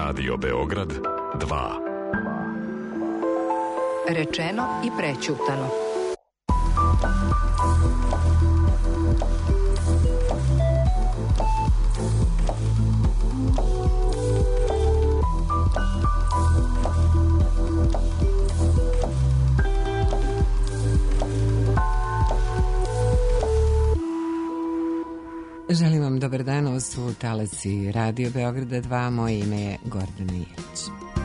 Radio Beograd 2. Rečeno i prećutano. Želim vam dobar dan, ovo su talasi Radio Beograda 2, moje ime je Gordana Ilić.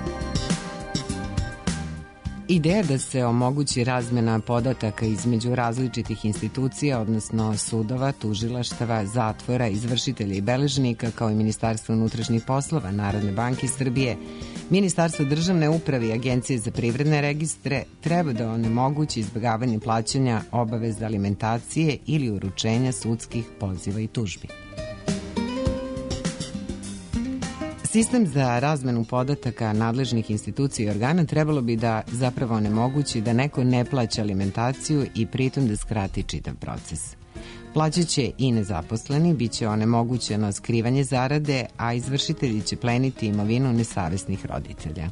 Ideja da se omogući razmena podataka između različitih institucija, odnosno sudova, tužilaštava, zatvora, izvršitelja i beležnika, kao i Ministarstva unutrašnjih poslova, Narodne banke Srbije, Ministarstva državne uprave i Agencije za privredne registre, treba da onemogući izbjegavanje plaćanja obaveza alimentacije ili uručenja sudskih poziva i tužbi. Sistem za razmenu podataka nadležnih institucija i organa trebalo bi da zapravo onemogući da neko ne plaća alimentaciju i pritom da skrati čitav proces. Plaćaće i nezaposleni, bit će onemogućeno skrivanje zarade, a izvršitelji će pleniti imovinu nesavesnih roditelja.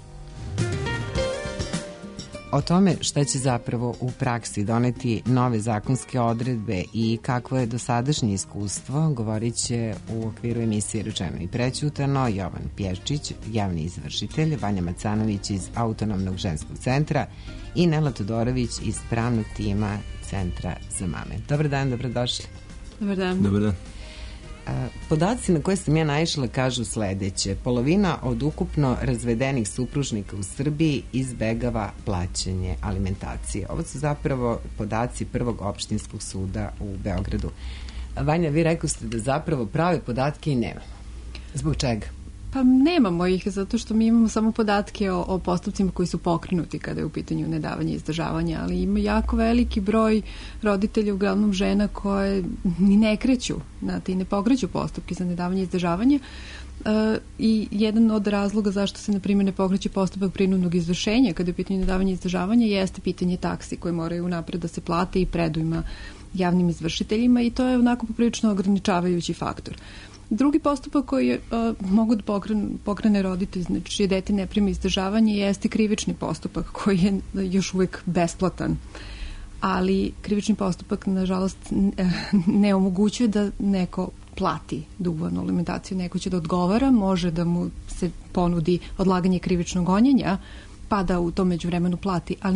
O tome šta će zapravo u praksi doneti nove zakonske odredbe i kakvo je dosadašnje iskustvo, govorit će u okviru emisije Rečeno i prećutano Jovan Pješčić, javni izvršitelj, Vanja Macanović iz Autonomnog ženskog centra i Nela Todorović iz pravnog tima Centra za mame. Dobar dan, dobrodošli. Dobar dan. Dobar dan. Podaci na koje sam ja naišla kažu sledeće. Polovina od ukupno razvedenih supružnika u Srbiji izbegava plaćanje alimentacije. Ovo su zapravo podaci Prvog opštinskog suda u Beogradu. Vanja, vi rekli ste da zapravo prave podatke i nemamo. Zbog čega? Pa nemamo ih, zato što mi imamo samo podatke o postupcima koji su pokrenuti kada je u pitanju nedavanje i izdržavanja, ali ima jako veliki broj roditelja, uglavnom žena, koje ni ne kreću, znate, i ne pokreću postupke za nedavanje i izdržavanja. I jedan od razloga zašto se, na primjer, ne pokreće postupak prinudnog izvršenja kada je u pitanju nedavanja i izdržavanja jeste pitanje taksi koje moraju napred da se plate i predujma javnim izvršiteljima, i to je onako poprilično ograničavajući faktor. Drugi postupak koji mogu da pokrene roditelj, znači čije dete ne prima izdržavanje, jeste krivični postupak koji je još uvijek besplatan. Ali krivični postupak, nažalost, ne omogućuje da neko plati dugovanu alimentaciju. Neko će da odgovara, može da mu se ponudi odlaganje krivičnog gonjenja, pa da u tom međuvremenu plati, ali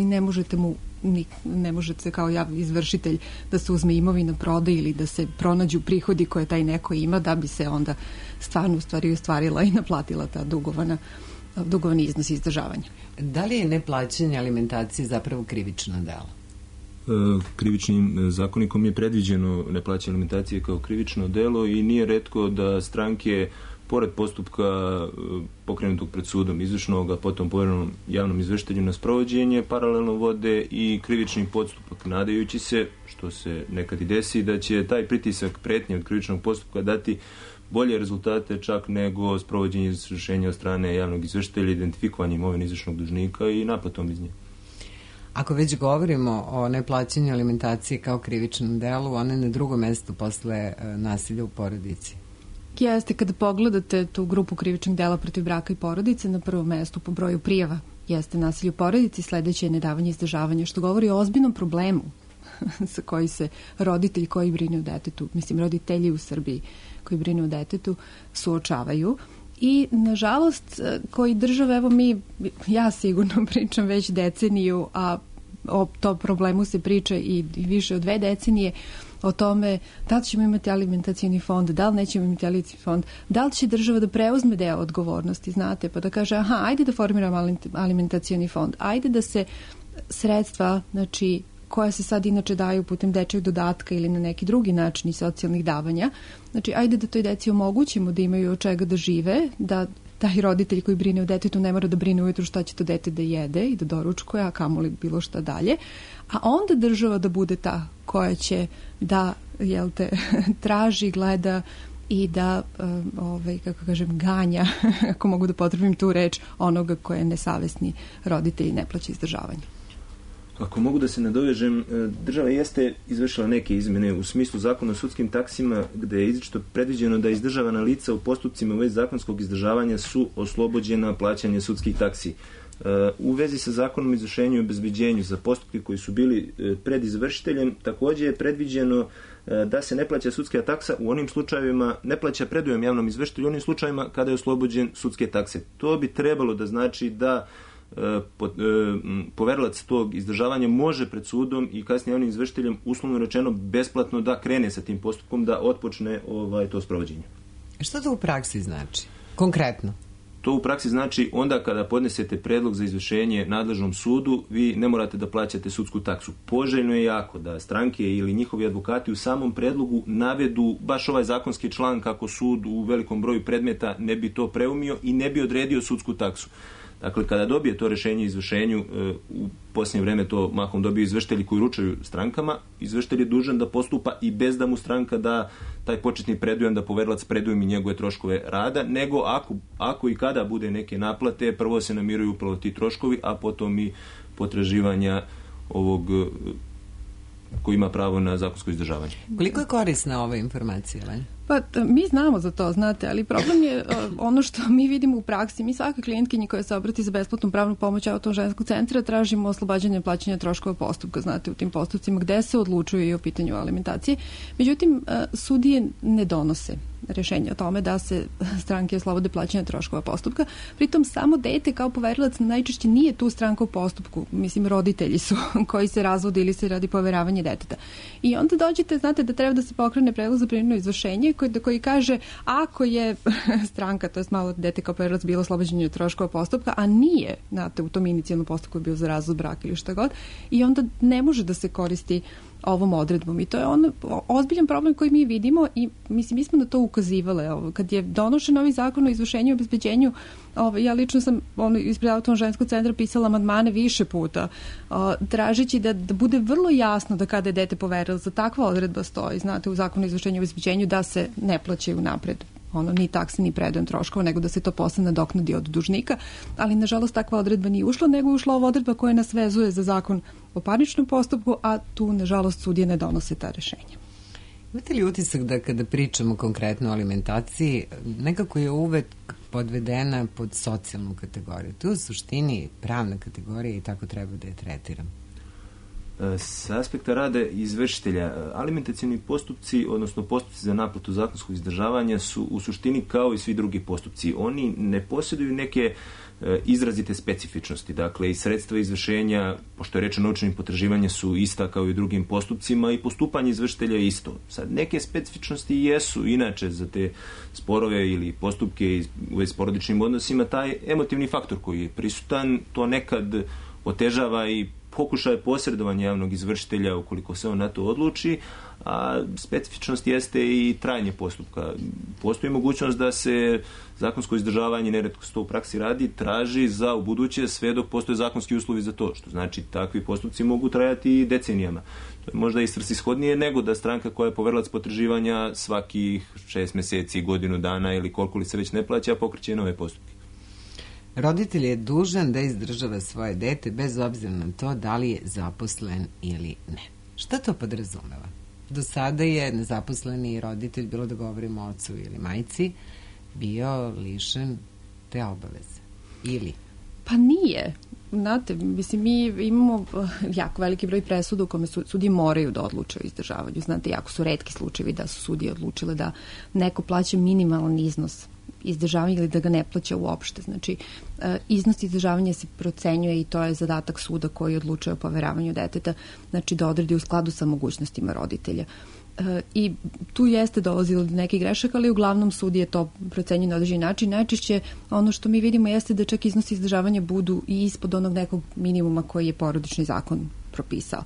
ne možete kao izvršitelj da se uzme imovina, proda ili da se pronađu prihodi koje taj neko ima da bi se onda stvarno ostvarila i naplatila ta dugovani iznos izdržavanja. Da li je neplaćanje alimentacije zapravo krivično delo? Krivičnim zakonikom je predviđeno neplaćanje alimentacije kao krivično delo i nije retko da stranke pored postupka pokrenutog pred sudom izvršnog, a potom povjerenom javnom izvršitelju na sprovođenje, paralelno vode i krivični postupak, nadajući se, što se nekad i desi, da će taj pritisak pretnje od krivičnog postupka dati bolje rezultate čak nego sprovođenje izvršenja od strane javnog izvršitelja, identifikovanje imovine izvršnog dužnika i naplatom iz nje. Ako već govorimo o neplaćanju alimentacije kao krivičnom delu, ona je na drugom mestu posle nasilja u porodici. Jeste, kada pogledate tu grupu krivičnih dela protiv braka i porodice, na prvom mestu po broju prijava jeste nasilje u porodici, sledeće je nedavanje izdržavanja, što govori o ozbiljnom problemu sa koji se roditelji koji brinu o detetu, roditelji u Srbiji koji brinu o detetu, suočavaju. I, nažalost, koji država, ja sigurno pričam već deceniju, a o tom problemu se priča i više od 2 decenije, o tome da li ćemo imati alimentacioni fond, da li nećemo imati alimentacioni fond, da li će država da preuzme deo odgovornosti, znate, pa da kaže, ajde da formiramo alimentacioni fond, ajde da se sredstva, znači, koja se sad inače daju putem dečjeg dodatka ili na neki drugi način i socijalnih davanja, znači, ajde da toj deci omogućimo da imaju od čega da žive, da taj roditelj koji brine o detetu ne mora da brine ujutru šta će to dete da jede i da doručkuje, a kamoli bilo šta dalje, a onda država da bude ta koja će da, traži, gleda i da, ganja, ako mogu da potrebim tu reč, onoga ko je nesavesni roditelj i ne plaća izdržavanje. Ako mogu da se nadovežem, država jeste izvršila neke izmjene u smislu zakona o sudskim taksima, gde je izričito predviđeno da izdržavana lica u postupcima u vezi zakonskog izdržavanja su oslobođena plaćanja sudskih taksi. U vezi sa zakonom o izvršenju i obezbeđenju za postupke koji su bili pred izvršiteljem, također je predviđeno da se ne plaća sudska taksa u onim slučajevima, ne plaća predujam javnom izvršitelju u onim slučajevima kada je oslobođen sudske takse. To bi trebalo da znači da poverilac tog izdržavanja može pred sudom i kasnije javnim izvršiteljem uslovno rečeno besplatno da krene sa tim postupkom, da otpočne to sprovođenje. Što to u praksi znači? Konkretno? To u praksi znači onda kada podnesete predlog za izvršenje nadležnom sudu, vi ne morate da plaćate sudsku taksu. Poželjno je jako da stranke ili njihovi advokati u samom predlogu navedu baš ovaj zakonski član kako sud u velikom broju predmeta ne bi to preumio i ne bi odredio sudsku taksu. Dakle, kada dobije to rješenje o izvršenju, u posljednje vrijeme to mahom dobiju izvršitelji koji ručaju strankama, izvršitelj je dužan da postupa i bez da mu stranka da taj početni predujam, da poverilac predujmi njegove troškove rada, nego ako i kada bude neke naplate, prvo se namiruju upravo ti troškovi, a potom i potraživanja ovog koji ima pravo na zakonsko izdržavanje. Koliko je korisna ova informacija, Vanja? Pa mi znamo za to, znate, ali problem je ono što mi vidimo u praksi. Mi svaka klijentkinja koja se obrati za besplatnu pravnu pomoć Autonomnog ženskog centra tražimo oslobađanje plaćanja troškova postupka, znate, u tim postupcima gde se odlučuje i o pitanju alimentacije. Međutim, sudije ne donose rješenje o tome da se stranke oslobode plaćanja troškova postupka. Pritom samo dete kao poverilac najčešće nije tu stranka u postupku. Mislim, roditelji su koji se razvode ili se radi poveravanje deteta. I onda dođete, znate, da treba da se pokrene predlog za prinudno izvršenje koji kaže ako je stranka, to je malo dete kao poverilac bilo oslobođenje od troškova postupka, a nije, znate, u tom inicijalnom postupku je bio za razvod braka ili šta god, i onda ne može da se koristi ovom odredbom. I to je ozbiljan problem koji mi vidimo i mislim, mi smo na to ukazivale. Kad je donošen novi zakon o izvršenju i obezbeđenju, ja lično sam ispred Autonomnog ženskog centra pisala amandmane više puta, tražeći da bude vrlo jasno da kada je dete poverilac, da takva odredba stoji, znate, u zakonu o izvršenju i obezbeđenju, da se ne plaćaju napred ni takse, ni predujem troškova, nego da se to posle nadoknadi od dužnika, ali nažalost takva odredba nije ušla, nego je ušla ova odredba koja nas vezuje za zakon o parničnom postupku, a tu nažalost sudije ne donose ta rješenja. Imate li utisak da kada pričamo konkretno o alimentaciji, nekako je uvek podvedena pod socijalnu kategoriju? To je u suštini pravna kategorija i tako treba da je tretiram. S aspekta rada izvršitelja, alimentacioni postupci, odnosno postupci za naplatu zakonskog izdržavanja su u suštini kao i svi drugi postupci. Oni ne posjeduju neke izrazite specifičnosti. Dakle, i sredstva izvršenja, pošto je reč o novčanim potraživanja, su ista kao i u drugim postupcima i postupanje izvršitelja je isto. Sad, neke specifičnosti jesu inače za te sporove ili postupke u vezi s porodičnim odnosima, taj emotivni faktor koji je prisutan, to nekad otežava i pokušaj posredovanja javnog izvršitelja ukoliko se on na to odluči, a specifičnost jeste i trajanje postupka. Postoji mogućnost da se zakonsko izdržavanje, neretko se to u praksi radi, traži za ubuduće sve dok postoje zakonski uslovi za to, što znači takvi postupci mogu trajati decenijama. To je možda i svrsishodnije nego da stranka koja je poverilac potraživanja svakih 6 mjeseci, godinu dana ili koliko li se već ne plaća, pokreće nove postupke. Roditelj je dužan da izdržava svoje dete bez obzira na to da li je zaposlen ili ne. Šta to podrazumeva? Do sada je nezaposleni roditelj, bilo da govorimo o ocu ili majci, bio lišen te obaveze. Ili? Pa nije. Znate, mislim, mi imamo jako veliki broj presuda u kome sudije moraju da odluče o izdržavanju. Znate, jako su retki slučajevi da su sudije odlučile da neko plaća minimalan iznos izdržavanja ili da ga ne plaća uopšte. Znači, iznos izdržavanja se procenjuje i to je zadatak suda koji odlučuje o poveravanju deteta, znači da odredi u skladu sa mogućnostima roditelja. I tu jeste dolazilo do nekih grešaka, ali uglavnom sudije to procenjuje na određeni način. Najčešće ono što mi vidimo jeste da čak iznosi izdržavanja budu i ispod onog nekog minimuma koji je porodični zakon propisao.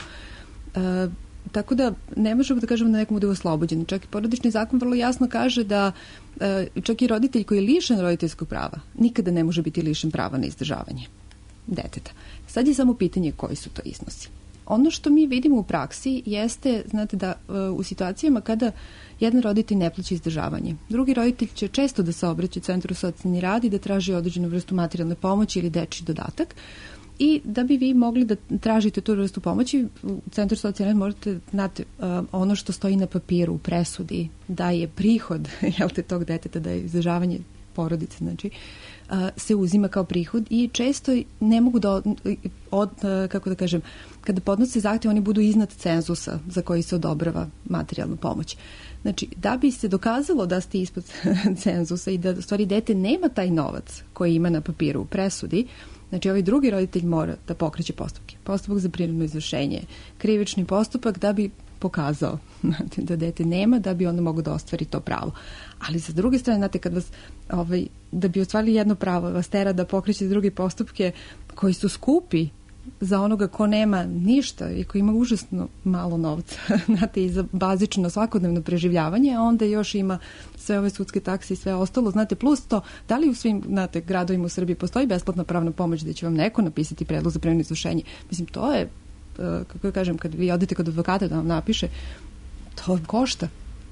Tako da ne možemo da kažemo da nekom bude oslobođen. Čak i porodični zakon vrlo jasno kaže da čak i roditelj koji je lišen roditeljskog prava nikada ne može biti lišen prava na izdržavanje deteta. Sad je samo pitanje koji su to iznosi. Ono što mi vidimo u praksi jeste, znate, da u situacijama kada jedan roditelj ne plaća izdržavanje, drugi roditelj će često da se obraća Centru socijalni rad i da traži određenu vrstu materijalne pomoći ili dečji dodatak. I da bi vi mogli da tražite tu vrstu pomoći, u Centru socijalne možete znati ono što stoji na papiru u presudi, da je prihod tog deteta, da je izdržavanje porodice, znači, se uzima kao prihod i često ne mogu kako da kažem, kada podnose zahtjev, oni budu iznad cenzusa za koji se odobrava materijalna pomoć. Znači, da bi se dokazalo da ste ispod cenzusa i da u stvari dete nema taj novac koji ima na papiru u presudi, znači ovaj drugi roditelj mora da pokreće postupke. Postupak za prinudno izvršenje, krivični postupak da bi pokazao da dete nema, da bi onda mogo da ostvari to pravo. Ali sa druge strane, znate, kad vas, da bi ostvarili jedno pravo, vas tera da pokrećete druge postupke koji su skupi za onoga ko nema ništa i ko ima užasno malo novca, znate, i za bazično svakodnevno preživljavanje, a onda još ima sve ove sudske takse i sve ostalo, znate, plus to, da li u svim, znate, gradovima u Srbiji postoji besplatna pravna pomoć da će vam neko napisati predlog za prinudno izvršenje? Mislim, to je, kako kažem, kad vi odete kod advokata da vam napiše, to košta.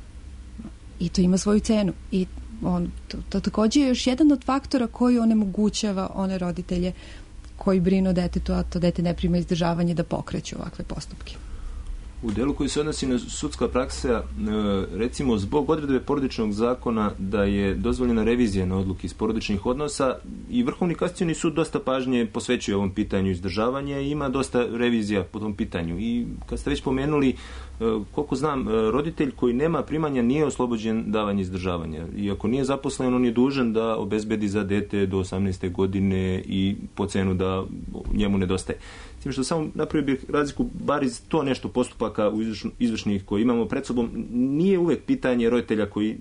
I to ima svoju cenu. I to takođe je još jedan od faktora koji onemogućava one roditelje koji brinu o detetu, a to dete ne prima izdržavanje, da pokreću ovakve postupke. U delu koji se odnosi na sudska praksa, recimo zbog odredbe porodičnog zakona da je dozvoljena revizija na odluke iz porodičnih odnosa, i Vrhovni kasacioni sud dosta pažnje posvećuje ovom pitanju izdržavanja i ima dosta revizija po tom pitanju. I kad ste već pomenuli, koliko znam, roditelj koji nema primanja nije oslobođen davanja izdržavanja. I ako nije zaposlen, on je dužan da obezbedi za dete do 18. godine i po cenu da njemu nedostaje. Tim što samo napravio bih razliku, bar iz to nešto postupaka izvršnih koji imamo pred sobom, nije uvek pitanje roditelja koji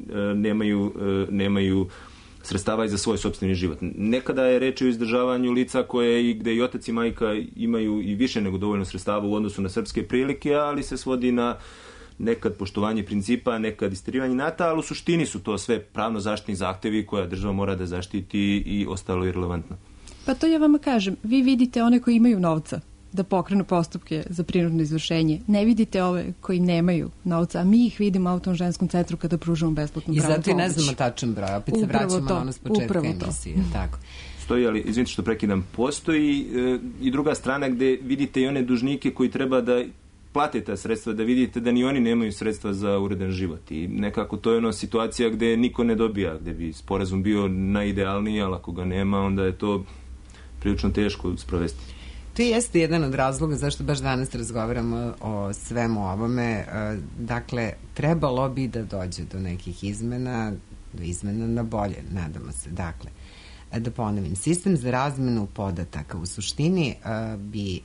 nemaju sredstava i za svoj sopstveni život. Nekada je reč o izdržavanju lica koje, gde i otac i majka imaju i više nego dovoljno sredstava u odnosu na srpske prilike, ali se svodi na nekad poštovanje principa, nekad isterivanje nata, ali u suštini su to sve pravno zaštitni zahtevi koja država mora da zaštiti i ostalo je relevantno. Pa to ja vama kažem, vi vidite one koji imaju novca da pokrenu postupke za prinudno izvršenje. Ne vidite ove koji nemaju novca, a mi ih vidimo u Autonomnom ženskom centru kada pružamo besplatnu pravnu pomoć. I zato i ne znamo tačan broj, opet se vraćamo na ono s početka emisije. Tako. Stoji, ali izvinite što prekidam, postoji i druga strana gde vidite i one dužnike koji treba da plate ta sredstva, da vidite da ni oni nemaju sredstva za uredan život. I nekako to je ona situacija gde niko ne dobija, gde bi sporazum bio najidealniji, ali ako ga nema, onda je to prilično teško sprovesti. To jeste jedan od razloga zašto baš danas razgovaramo o svemu ovome. Dakle, trebalo bi da dođe do nekih izmena, do izmena na bolje, nadamo se. Dakle, da ponovim, sistem za razmenu podataka u suštini bi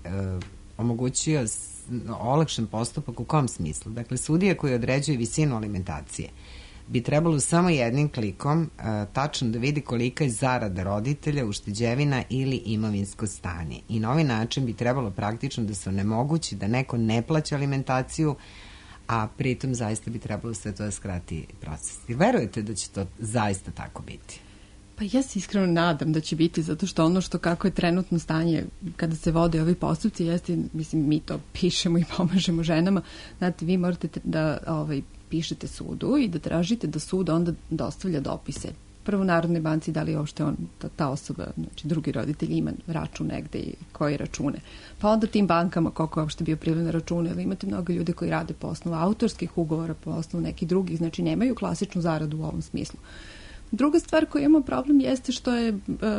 omogućio olakšan postupak u kom smislu? Dakle, sudija koji određuje visinu alimentacije bi trebalo samo jednim klikom tačno da vidi kolika je zarada roditelja, ušteđevina ili imovinsko stanje. I na ovaj način bi trebalo praktično da se onemogući da neko ne plaća alimentaciju, a pritom zaista bi trebalo sve to da skrati proces. I verujete da će to zaista tako biti? Pa ja se iskreno nadam da će biti, zato što ono što kako je trenutno stanje kada se vode ovi postupci, jeste, mislim, mi to pišemo i pomažemo ženama. Znate, vi morate da pišete sudu i da tražite da sud onda dostavlja dopise. Prvo Narodnoj banci, da li uopšte ta osoba, znači drugi roditelj ima račun negde i koji račune. Pa onda tim bankama koliko je uopšte bio prilivni račun, ili imate mnogo ljude koji rade po osnovu autorskih ugovora, po osnovu nekih drugih, znači nemaju klasičnu zaradu u ovom smislu. Druga stvar koju imamo problem jeste što je,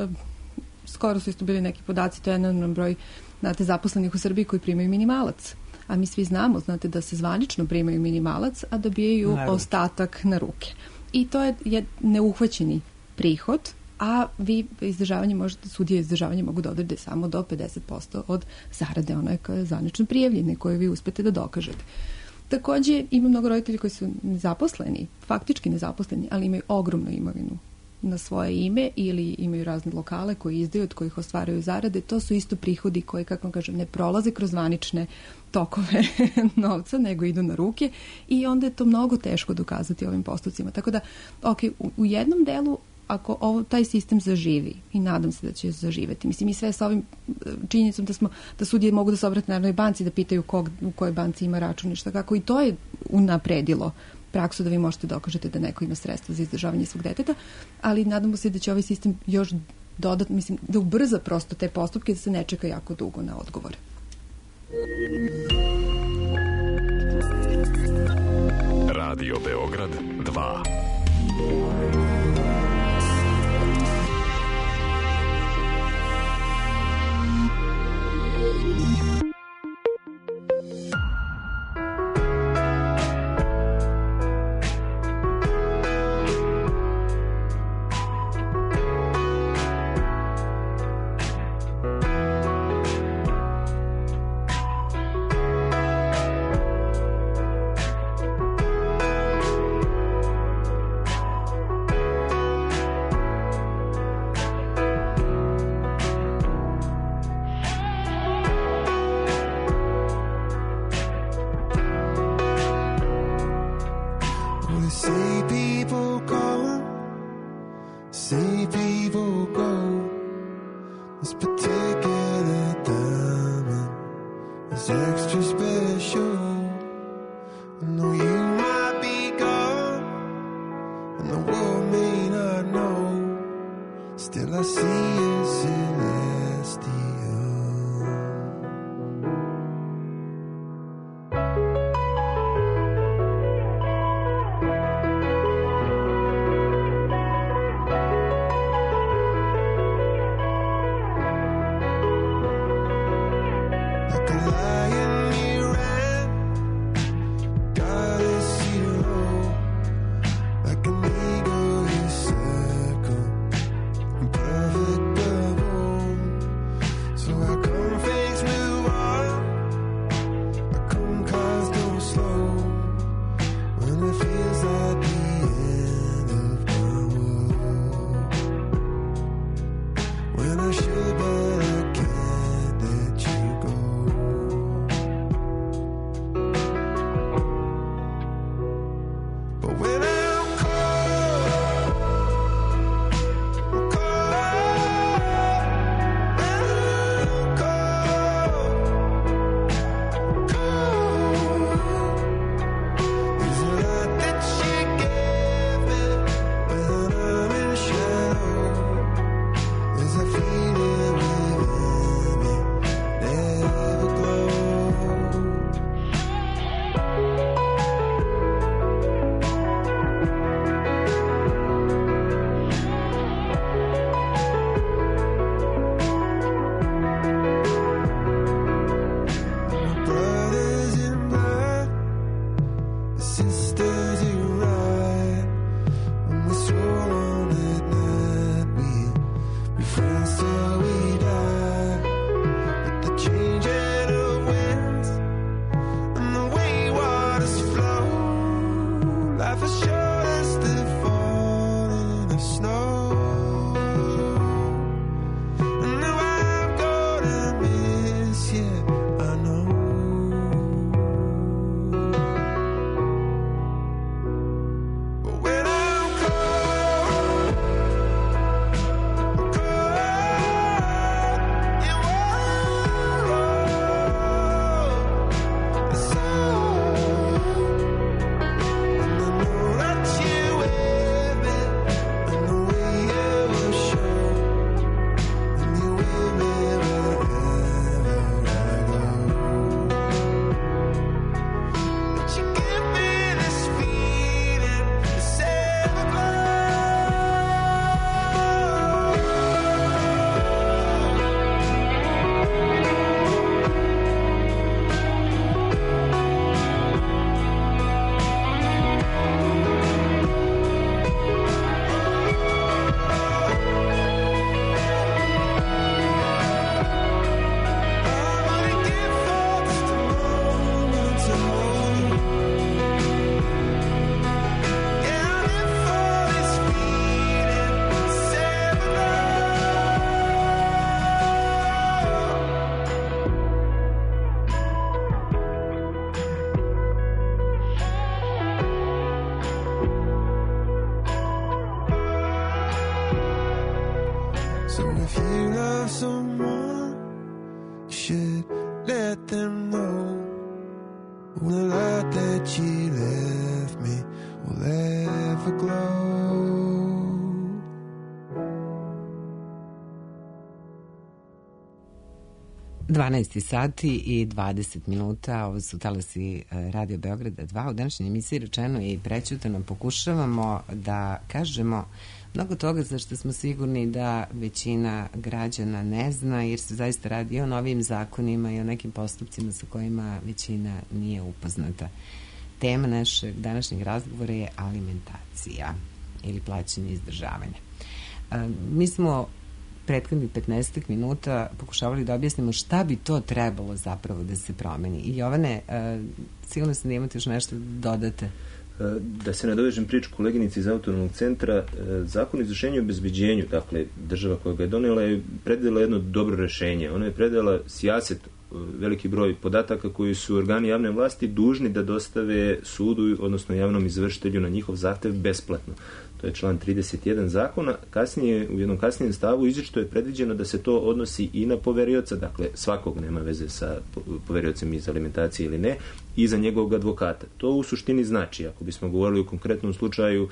skoro su isto bili neki podaci, to je enorman broj, znate, zaposlenih u Srbiji koji primaju minimalac. A mi svi znamo, znate, da se zvanično primaju minimalac, a dobijaju ostatak na ruke. I to je neuhvaćeni prihod, a vi izdržavanje možete, sudije izdržavanje mogu da odrede samo do 50% od zarade one koje je zvanično prijavljene, koje vi uspete da dokažete. Takođe, ima mnogo roditelji koji su nezaposleni, faktički nezaposleni, ali imaju ogromnu imovinu na svoje ime ili imaju razne lokale koji izdaju, od kojih ostvaraju zarade. To su isto prihodi koji, kako vam kažem, ne prolaze kroz zvanične tokove novca, nego idu na ruke i onda je to mnogo teško dokazati ovim postupcima. Tako da, u jednom delu, ako taj sistem zaživi, i nadam se da će zaživeti, mislim, i sve sa ovim činjenicom da sudije mogu da se obrate Narodnoj banci, da pitaju u kojoj banci ima račun i šta kako, i to je unapredilo praksu da vi možete dokažete da neko ima sredstva za izdržavanje svog deteta, ali nadamo se da će ovaj sistem još dodatno, mislim, da ubrza prosto te postupke, da se ne čeka jako dugo na odgovore. Radio Beograd 2. 12 sati i 20 minuta, ovo su talasi Radio Beograda 2. U današnjoj emisiji Rečeno i prećutano pokušavamo da kažemo mnogo toga za što smo sigurni da većina građana ne zna, jer se zaista radi o novim zakonima i o nekim postupcima sa kojima većina nije upoznata. Tema našeg današnjeg razgovora je alimentacija ili plaćanje izdržavanja. Mi smo prethodnih 15 minuta pokušavali da objasnimo šta bi to trebalo zapravo da se promeni. I Jovane, sigurno sam da imate još nešto da dodate. Da se nadovežem priču koleginici iz Autonomnog centra, Zakon o izvršenju i obezbeđenju, dakle država koja ga je donela, je predvidela jedno dobro rešenje. Ona je predvidela sijaset, veliki broj podataka koji su organi javne vlasti dužni da dostave sudu, odnosno javnom izvršitelju na njihov zahtev besplatno. To je član 31 zakona. Kasnije, u jednom kasnijem stavu izričito je predviđeno da se to odnosi i na poverioca, dakle svakog, nema veze sa poveriocem iz alimentacije ili ne, i za njegovog advokata. To u suštini znači, ako bismo govorili u konkretnom slučaju,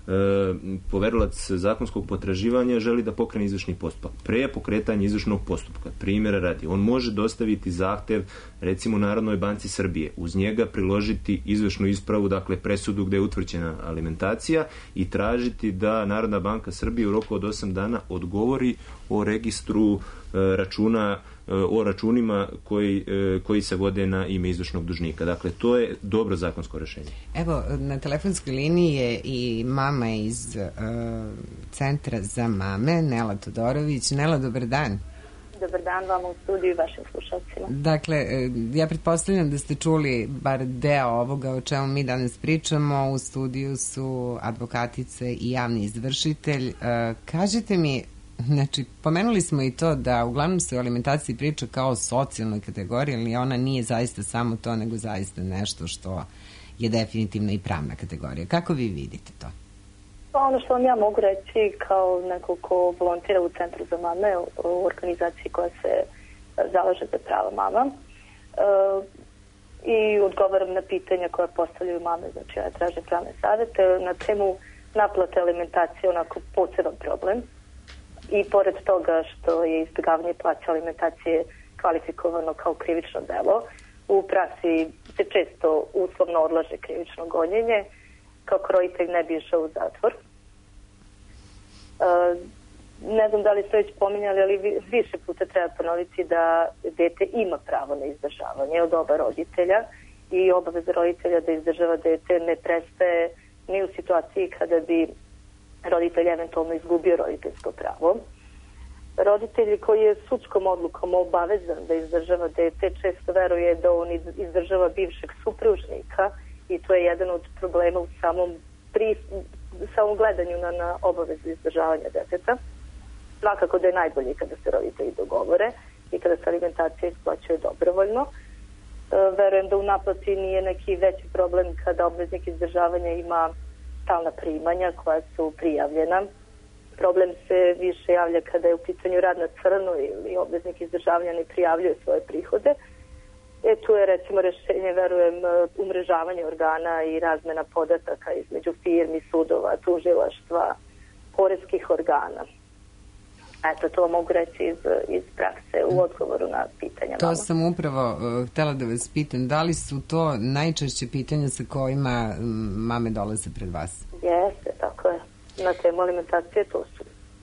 poverilac zakonskog potraživanja želi da pokrene izvršni postupak. Pre pokretanja izvršnog postupka, primjera radi, on može dostaviti zahtev recimo Narodnoj banci Srbije, uz njega priložiti izvršnu ispravu, dakle presudu gde je utvrđena alimentacija, i tražiti da Narodna banka Srbije u roku od 8 dana odgovori o registru računa, o računima koji se vode na ime izvršnog dužnika. Dakle, to je dobro zakonsko rešenje. Evo, na telefonskoj liniji je i mama iz Centra za mame, Nela Todorović. Nela, dobar dan. Dobar dan vama u studiju i vašim slušalcima. Dakle, ja pretpostavljam da ste čuli bar deo ovoga o čemu mi danas pričamo. U studiju su advokatice i javni izvršitelj. Kažite mi, znači, pomenuli smo i to da uglavnom se o alimentaciji priča kao o socijalnoj kategoriji, ali ona nije zaista samo to, nego zaista nešto što je definitivno i pravna kategorija. Kako vi vidite to? Pa ono što vam ja mogu reći kao neko ko volontira u Centru za mame, u organizaciji koja se zalaže za prava mama, i odgovaram na pitanja koja postavljaju mame, znači ja tražim pravne savete na temu naplate alimentacije, onako poseban problem. I pored toga što je izbjegavanje plaća alimentacije kvalifikovano kao krivično delo, u praksi se često uslovno odlaže krivično gonjenje, kako roditelj ne bi išao u zatvor. Ne znam da li ste već pominjali, ali više puta treba ponoviti da dete ima pravo na izdržavanje od oba roditelja i obaveza roditelja da izdržava dete ne prestaje ni u situaciji kada bi roditelj eventualno izgubio roditeljsko pravo. Roditelj koji je sudskom odlukom obavezan da izdržava dete često veruje da on izdržava bivšeg supružnika i to je jedan od problema u samom gledanju na obavezu izdržavanja deteta. Svakako da je najbolje kada se roditelji dogovore i kada se alimentacija isplaćuje dobrovoljno. Verujem da u naplati nije neki veći problem kada obveznik izdržavanja ima stalna primanja koja su prijavljena. Problem se više javlja kada je u pitanju rad na crno ili obveznik izdržavanja ne prijavljuje svoje prihode. Tu je recimo rešenje, verujem, umrežavanje organa i razmena podataka između firmi, sudova, tužilaštva, poreskih organa. Eto, to mogu reći iz prakse u odgovoru na pitanja. To sam upravo htela da vas pitam. Da li su to najčešće pitanja sa kojima mame dolaze pred vas? Jeste, tako je. Na temu alimentacije to su.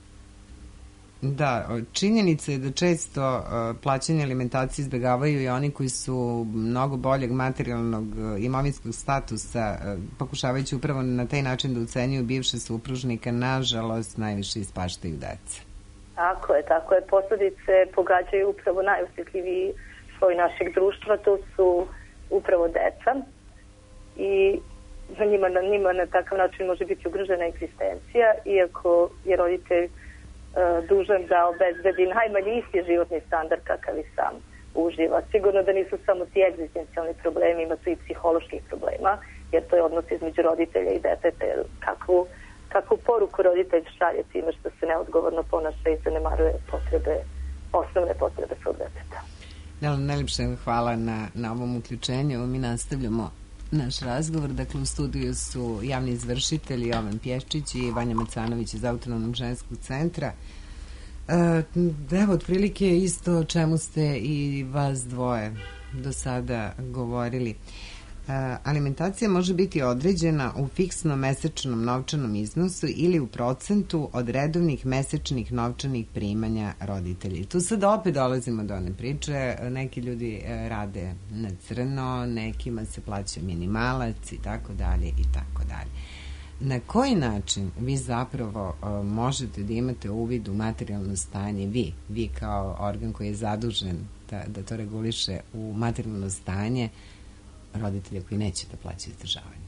Da, činjenica je da često plaćanje alimentacije izbjegavaju i oni koji su mnogo boljeg materijalnog imovinskog statusa, pokušavajući upravo na taj način da ucenjuju bivše supružnike, nažalost najviše ispaštaju deca. Tako je. Posledice pogađaju upravo najosjetljiviji sloj našeg društva, to su upravo deca i za njima na takav način može biti ugrožena egzistencija, iako je roditelj dužan da obezbedi najmanje isti životni standard kakav i sam uživa. Sigurno da nisu samo ti egzistencijalni problemi, ima tu i psiholoških problema, jer to je odnos između roditelja i deteta, kakvu poruku roditelj šalje time što se neodgovorno ponaša i zanemaruje osnovne potrebe svog deteta. Najlepše hvala na ovom uključenju. Mi nastavljamo naš razgovor. Dakle, u studiju su javni izvršitelji Jovan Pješčić i Vanja Macanović iz Autonomnog ženskog centra. Evo, otprilike isto o čemu ste i vas dvoje do sada govorili. Alimentacija može biti određena u fiksnom mesečnom novčanom iznosu ili u procentu od redovnih mesečnih novčanih primanja roditelja. I tu sad opet dolazimo do one priče, neki ljudi rade na crno, nekima se plaća minimalac i tako dalje i tako dalje. Na koji način vi zapravo možete da imate uvid u materijalno stanje, vi kao organ koji je zadužen da to reguliše, u materijalno stanje roditelja koji neće da plaćaju izdržavanje?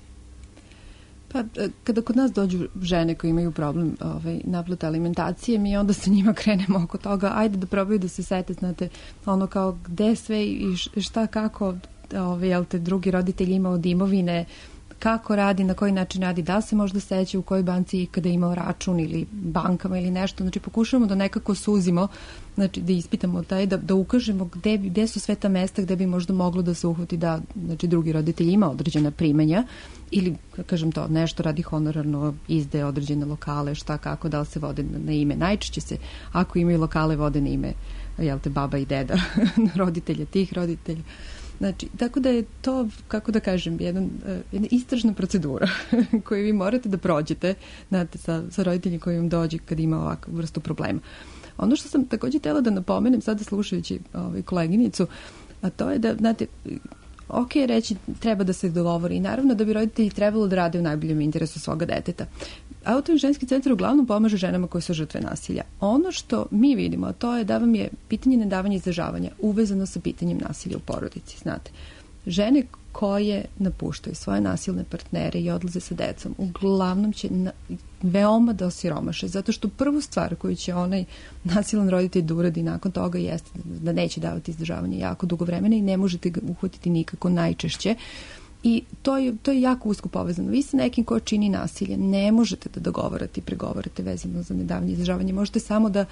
Pa, kada kod nas dođu žene koje imaju problem naplate alimentacije, mi onda sa njima krenemo oko toga, ajde da probaju da se sete, znate, ono kao gde sve i šta, kako, jel te, drugi roditelj ima od imovine, kako radi, na koji način radi, da se možda seća u kojoj banci ikada imao račun ili bankama ili nešto. Znači, pokušavamo da nekako suzimo, znači da ispitamo taj, da ukažemo gde su sve ta mesta gde bi možda moglo da se uhvati da, znači, drugi roditelj ima određena primanja ili, kažem to, nešto radi honorarno, izdaje određene lokale, šta, kako, da li se vode na ime. Najčešće se, ako imaju lokale, vode na ime, jel te, baba i deda, roditelja, tih roditelja. Znači, tako da je to, kako da kažem, jedna istražna procedura koju vi morate da prođete, znate, sa roditeljima koji vam dođe kad ima ovakvu vrstu problema. Ono što sam također htjela da napomenem, sada slušajući koleginicu, a to je da, znate, ok, reći treba da se dogovori i naravno da bi roditelji trebalo da rade u najboljem interesu svoga deteta. Autonomni ženski centar uglavnom pomaže ženama koje su žrtve nasilja. Ono što mi vidimo, to je da vam je pitanje nedavanja izdržavanja uvezano sa pitanjem nasilja u porodici. Znate, žene koje napuštaju svoje nasilne partnere i odlaze sa decom, uglavnom će veoma da osiromaše, zato što prvu stvar koju će onaj nasilan roditelj da uradi nakon toga jeste da neće davati izdržavanje jako dugo vremena i ne možete ga uhvatiti nikako najčešće. I to je jako usko povezano. Vi sa nekim ko čini nasilje ne možete da dogovarate i pregovarate vezano za nedavanje izdržavanje. Možete samo da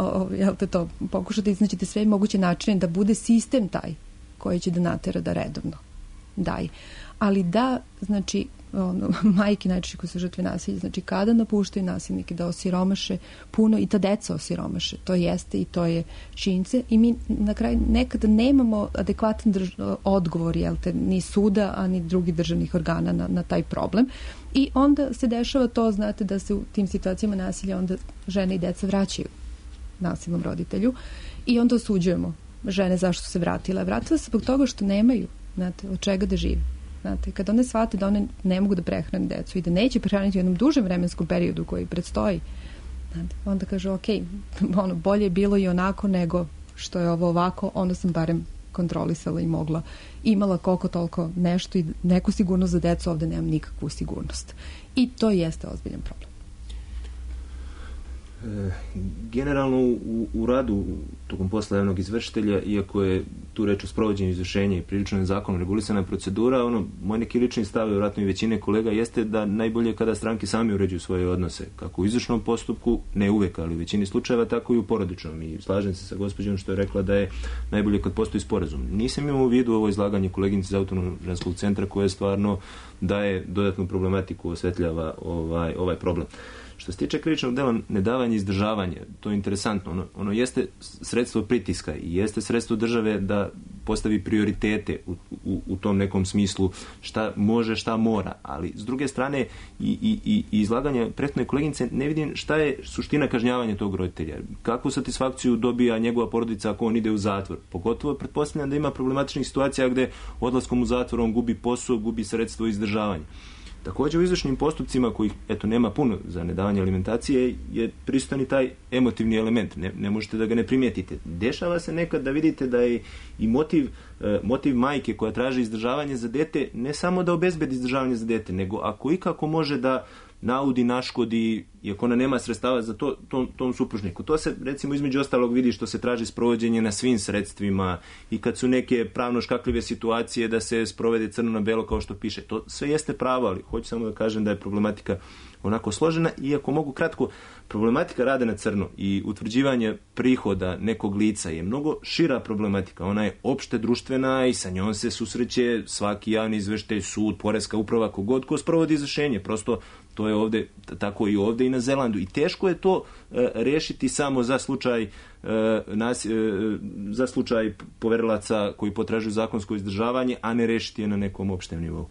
to pokušate, iznaćete sve moguće načine da bude sistem taj koji će da natera da redovno daje. Ali da, znači, majke najčešće koje su žrtve nasilja, znači kada napuštaju nasilnike, da osiromaše puno i ta deca osiromaše. To jeste i to je činjenica i mi na kraju nekada nemamo adekvatan odgovor, jel te, ni suda, a ni drugih državnih organa na taj problem. I onda se dešava to, znate, da se u tim situacijama nasilja onda žene i deca vraćaju nasilnom roditelju i onda osuđujemo žene zašto su se vratile. Vratile se zbog toga što nemaju, znate, od čega da žive. Znate, kad one shvate da one ne mogu da prehrane decu i da neće prehraniti u jednom dužem vremenskom periodu koji predstoji, znate, onda kaže, ok, bolje je bilo i onako nego što je ovo ovako, ono sam barem kontrolisala i imala koliko toliko nešto i neku sigurnost za decu, ovde nemam nikakvu sigurnost. I to jeste ozbiljan problem. Generalno u radu tokom posla javnog izvršitelja, iako je tu reč o sprovođenju izvršenja i prilično je zakonom regulisana procedura, moj neki lični stav, vjerojatno i većine kolega, jeste da najbolje kada stranke sami uređuju svoje odnose, kako u izvršnom postupku, ne uvek, ali u većini slučajeva, tako i u porodičnom. I slažem se sa gospođom što je rekla da je najbolje kad postoji sporazum. Nisam imao u vidu ovo izlaganje koleginice iz Autonomnog ženskog centra koje stvarno daje dodatnu problematiku, osvetljava ovaj problem. Što se tiče krivičnog dela nedavanja izdržavanja, to je interesantno. Ono jeste sredstvo pritiska i jeste sredstvo države da postavi prioritete u tom nekom smislu šta može, šta mora. Ali s druge strane i izlaganje prethodne koleginice ne vidim šta je suština kažnjavanja tog roditelja. Kakvu satisfakciju dobija njegova porodica ako on ide u zatvor? Pogotovo pretpostavljam da ima problematičnih situacija gde odlaskom u zatvor on gubi posao, gubi sredstvo izdržavanja. Također u izvršnim postupcima kojih nema puno za nedavanje alimentacije je prisutan i taj emotivni element. Ne možete da ga ne primijetite. Dešava se nekad da vidite da je i motiv majke koja traži izdržavanje za dete ne samo da obezbedi izdržavanje za dete, nego ako ikako može da naudi, naškodi, iako ona nema sredstava za to, tom supružniku. To se, recimo, između ostalog vidi što se traži sprovođenje na svim sredstvima i kad su neke pravno škakljive situacije da se sprovede crno na belo kao što piše. To sve jeste pravo, ali hoću samo da kažem da je problematika onako složena i ako mogu kratko, problematika rada na crno i utvrđivanje prihoda nekog lica je mnogo šira problematika. Ona je opšte društvena i sa njom se susreće svaki javni izveštaj, sud, poreska uprava, kogod ko sprovodi izvršenje. Prosto to je ovde, tako i ovde i na Zelandu. I teško je to rešiti samo za slučaj poverilaca koji potražuju zakonsko izdržavanje, a ne rešiti je na nekom opštem nivou.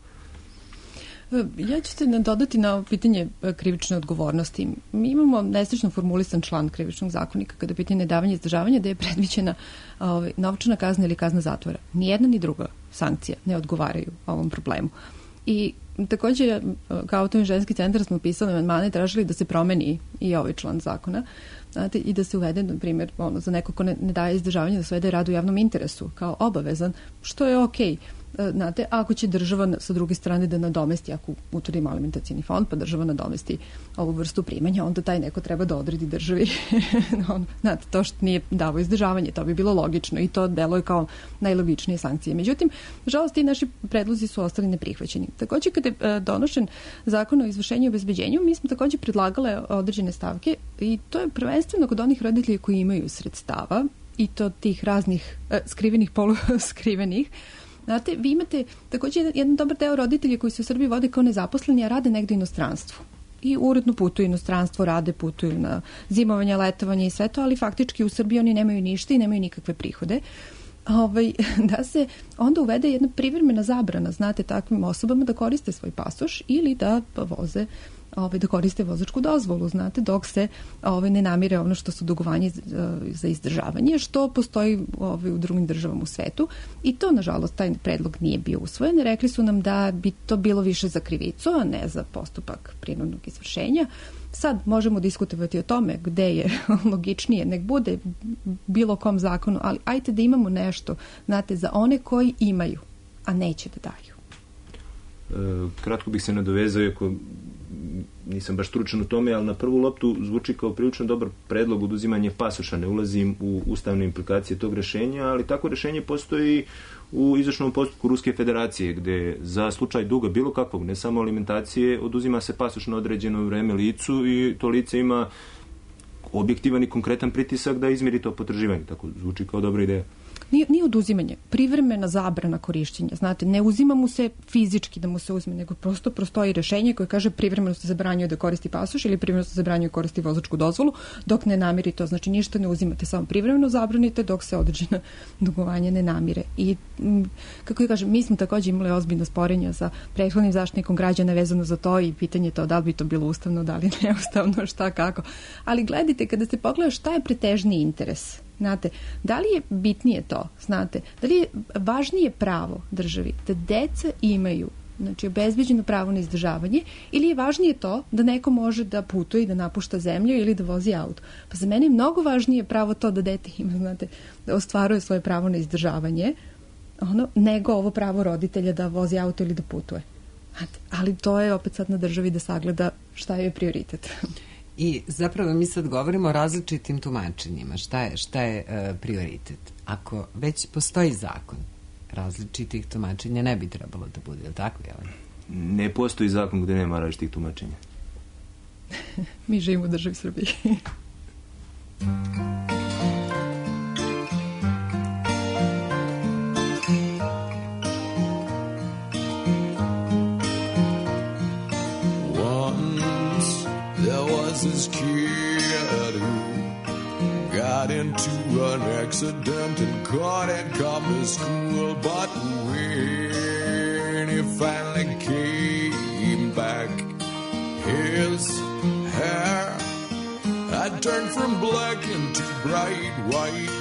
Ja ću se dodati na pitanje krivične odgovornosti. Mi imamo neslično formulisan član krivičnog zakonika kada je pitanje nedavanja izdržavanja gde je predviđena novčana kazna ili kazna zatvora. Nijedna ni druga sankcija ne odgovaraju ovom problemu. I takođe, kao Autonomni ženski centar smo pisali amandmane i tražili da se promeni i ovaj član zakona, znate, i da se uvede, na primjer, za neko ko ne daje izdržavanje, da se uvede rad u javnom interesu kao obavezan, što je okej. Znate, ako će država sa druge strane da nadomesti, ako utvrdimo alimentacioni fond, pa država nadomesti ovu vrstu primanja, onda taj neko treba da odredi državi znate, to što nije davo izdržavanje, to bi bilo logično i to deluje kao najlogičnije sankcije. Međutim, nažalost, ti naši predlozi su ostali neprihvaćeni. Takođe, kada je donošen zakon o izvršenju i obezbeđenju, mi smo takođe predlagale određene stavke i to je prvenstveno kod onih roditelja koji imaju sredstava i to tih raznih skrivenih, poluskrivenih. Znate, vi imate takođe jedan dobar deo roditelja koji se u Srbiji vode kao nezaposleni, a rade negde u inostranstvu. I uredno putuju u inostranstvo, rade, putuju na zimovanje, letovanje i sve to, ali faktički u Srbiji oni nemaju ništa i nemaju nikakve prihode. Da se onda uvede jedna privremena zabrana, znate, takvim osobama da koriste svoj pasoš ili da voze da koriste vozačku dozvolu, znate, dok se ne namire ono što su dugovanje za izdržavanje, što postoji u drugim državama u svetu. I to, nažalost, taj predlog nije bio usvojen. Rekli su nam da bi to bilo više za krivicu, a ne za postupak prinudnog izvršenja. Sad možemo diskutovati o tome gde je logičnije, nek bude bilo kom zakonu, ali ajte da imamo nešto, znate, za one koji imaju, a neće da daju. Kratko bih se nadovezao, iako nisam baš stručan u tome, ali na prvu loptu zvuči kao prilično dobar predlog oduzimanje pasoša. Ne ulazim u ustavne implikacije tog rešenja, ali tako rešenje postoji u izvršnom postupku Ruske federacije, gde za slučaj duga bilo kakvog, ne samo alimentacije, oduzima se pasoš na određeno vreme licu i to lice ima objektivan i konkretan pritisak da izmiri to potraživanje. Tako zvuči kao dobra ideja. Nije oduzimanje, privremena zabrana korišćenja. Znate, ne uzima mu se fizički da mu se uzme, nego prosto postoji rešenje koje kaže privremeno se zabranjuje da koristi pasoš ili privremeno se zabranjuje da koristi vozačku dozvolu dok ne namiri to. Znači, ništa ne uzimate, samo privremeno zabranite dok se određena dugovanja ne namire. I, kako kažem, mi smo takođe imali ozbiljno sporenja sa prethodnim zaštitnikom građana vezano za to i pitanje to da li bi to bilo ustavno, da li neustavno, šta, kako. Ali gledajte, kada se pogleda šta je pretežniji interes, znate, da li je bitnije to, znate, da li je važnije pravo državi da deca imaju, znači, obezbeđeno pravo na izdržavanje, ili je važnije to da neko može da putuje i da napušta zemlju ili da vozi auto. Pa za mene je mnogo važnije pravo to da dete ima, znate, da ostvaruje svoje pravo na izdržavanje, nego ovo pravo roditelja da vozi auto ili da putuje. Znate, ali to je opet sad na državi da sagleda šta je prioritet. I zapravo mi sad govorimo o različitim tumačenjima. Šta je prioritet? Ako već postoji zakon, različitih tumačenja ne bi trebalo da bude, je li tako, Jelena? Ne postoji zakon gde nema različitih tumačenja. Mi živimo u državi Srbiji. This kid who got into an accident and couldn't come to school, but when he finally came back, his hair had turned from black into bright white.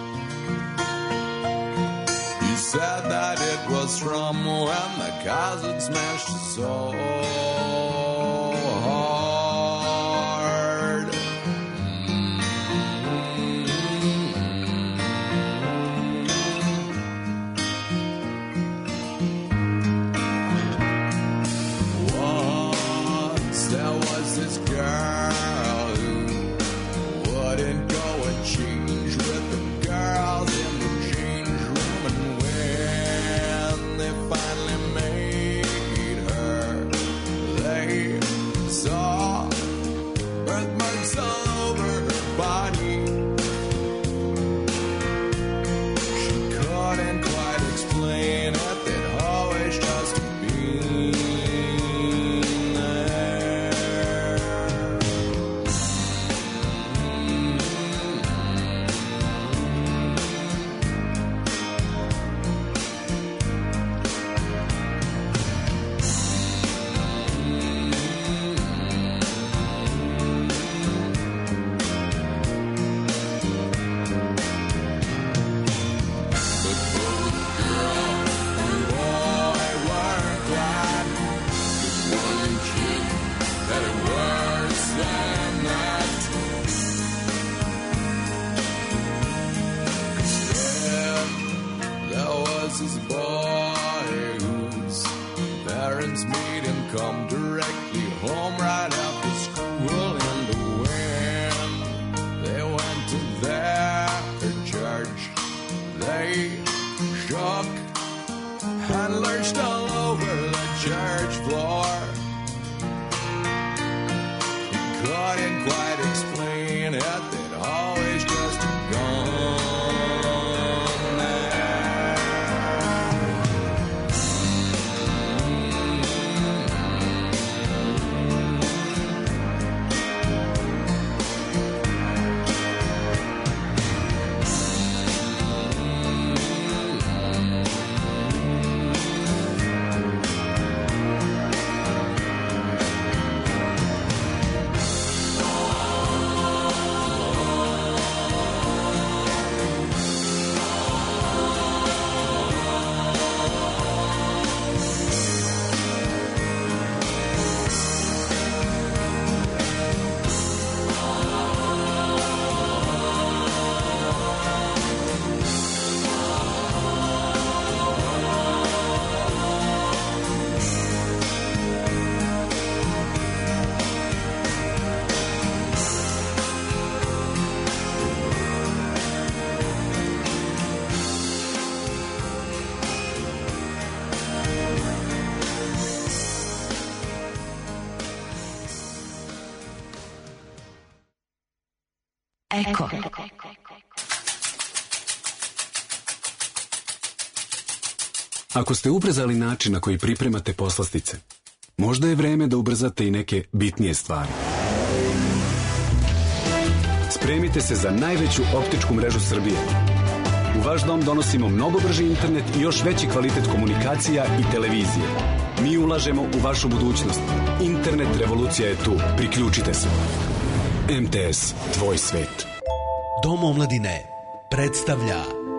He said that it was from when the cars had smashed his soul. parents meet and come directly home right after school. And when they went to their church, they shook and lurched all over the church floor. Couldn't quite explain it, they'd always just gone. Eko. Ako ste ubrzali način na koji pripremate poslastice, možda je vreme da ubrzate i neke bitnije stvari. Spremite se za najveću optičku mrežu Srbije. U vaš dom donosimo mnogo brži internet i još veći kvalitet komunikacija i televizije. Mi ulažemo u vašu budućnost. Internet revolucija je tu. Priključite se. MTS, tvoj svet. Dom omladine predstavlja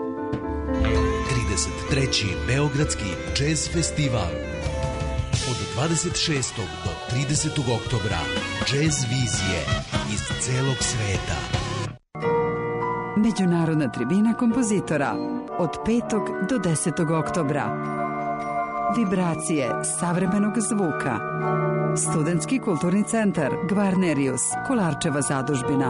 33. Beogradski džez festival. Od 26. do 30. oktobra džez vizije iz celog sveta. Međunarodna tribina kompozitora od 5. do 10. oktobra. Vibracije savremenog zvuka. Studentski kulturni centar Gvarnerius, Kolarčeva zadužbina.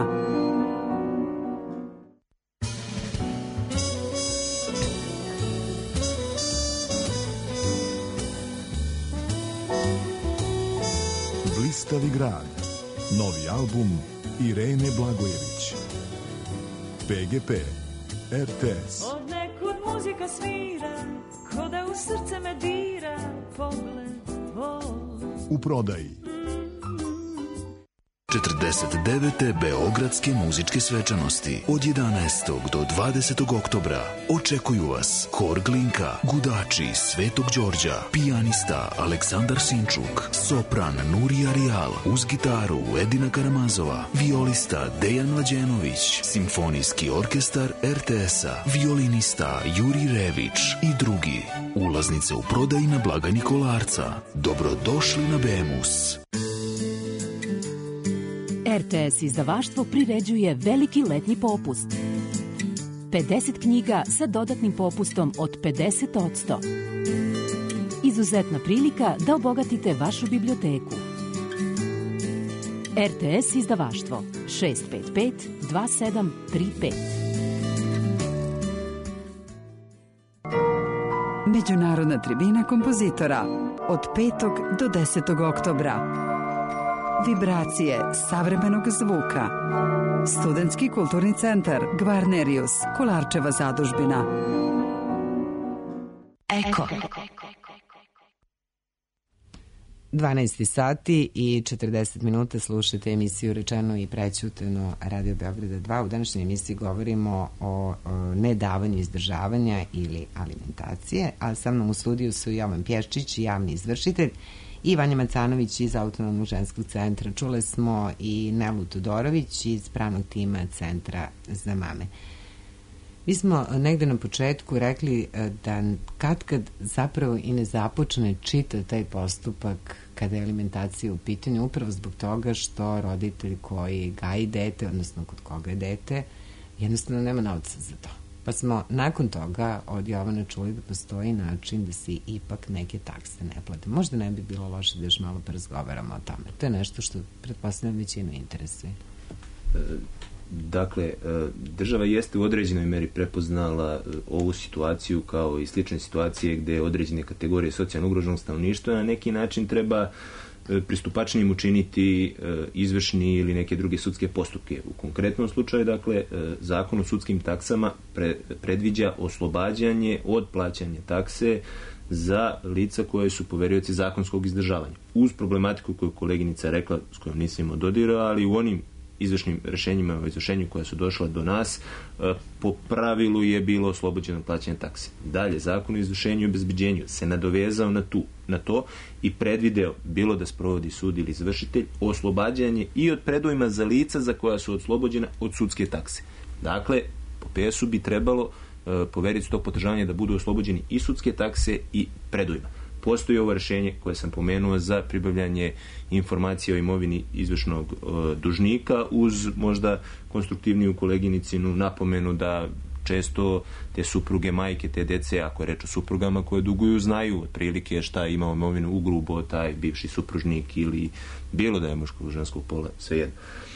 Blistavi grad. Novi album Irene Blagojević. PGP RTS. Od nekud muzika svira, ko da u srce me dira pogled tvoj. U prodaji 49. Beogradske muzičke svečanosti od 11. do 20. oktobra očekuju vas Hor Glinka, Gudači Svetog Đorđa, pijanista Aleksandar Sinčuk, sopran Nurija Rijal, uz gitaru Edina Karamazova, violista Dejan Mlađenović, simfonijski orkestar RTS-a, violinista Juri Rević i drugi. Ulaznice u prodaji na blagajni Kolarca. Dobrodošli na Bemus. RTS izdavaštvo priređuje veliki letnji popust. 50 knjiga sa dodatnim popustom od 50%. Izuzetna prilika da obogatite vašu biblioteku. RTS izdavaštvo 655 2735. Međunarodna tribina kompozitora od 5. do 10. oktobra. Vibracije savremenog zvuka. Studentski kulturni centar Gvarnerius, Kolarčeva zadužbina. Eko. 12 sati i 40 minuta slušate emisiju Rečeno i prećutano Radio Beograda 2. U današnjoj emisiji govorimo o nedavanju izdržavanja ili alimentacije, a sa mnom u studiju su Jovan Pješčić, javni izvršitelj, i Vanja Macanović iz Autonomnog ženskog centra. Čule smo i Nelu Todorović iz pravnog tima Centra za mame. Mi smo negde na početku rekli da kad zapravo i ne započne čita taj postupak kada je alimentacija u pitanju, upravo zbog toga što roditelj koji gaji dete, odnosno kod koga je dete, jednostavno nema novca za to. Pa smo nakon toga od Jovana čuli da postoji način da se ipak neke takse ne plate. Možda ne bi bilo loše da još malo porazgovaramo o tome. To je nešto što pretpostavljam većinu interesuje. Dakle, država jeste u određenoj meri prepoznala ovu situaciju kao i slične situacije gde određene kategorije socijalno ugroženog stanovništva na neki način treba pristupačnijim učiniti izvršni ili neke druge sudske postupke. U konkretnom slučaju, dakle, Zakon o sudskim taksama predviđa oslobađanje od plaćanja takse za lica koje su poverioci zakonskog izdržavanja. Uz problematiku koju koleginica rekla, s kojom nisam dodirao, ali u onim izvršnim rešenjima o izvršenju koja su došla do nas, po pravilu je bilo oslobođeno plaćanje takse. Dalje, Zakon o izvršenju i obezbeđenju se nadovezao na to i predvideo, bilo da sprovodi sud ili izvršitelj, oslobađanje i od predujma za lica za koja su oslobođena od sudske takse. Dakle, po PS-u bi trebalo poverioci tog potraživanja da budu oslobođeni i sudske takse i predujma. Postoji ovo rešenje koje sam pomenuo za pribavljanje informacije o imovini izvršnog dužnika uz možda konstruktivniju koleginicinu napomenu da često te supruge, majke, te dece, ako je reč o suprugama koje duguju, znaju otprilike šta ima imovinu ugrubo taj bivši supružnik ili bilo da je muškog ženskog pola, svejedno.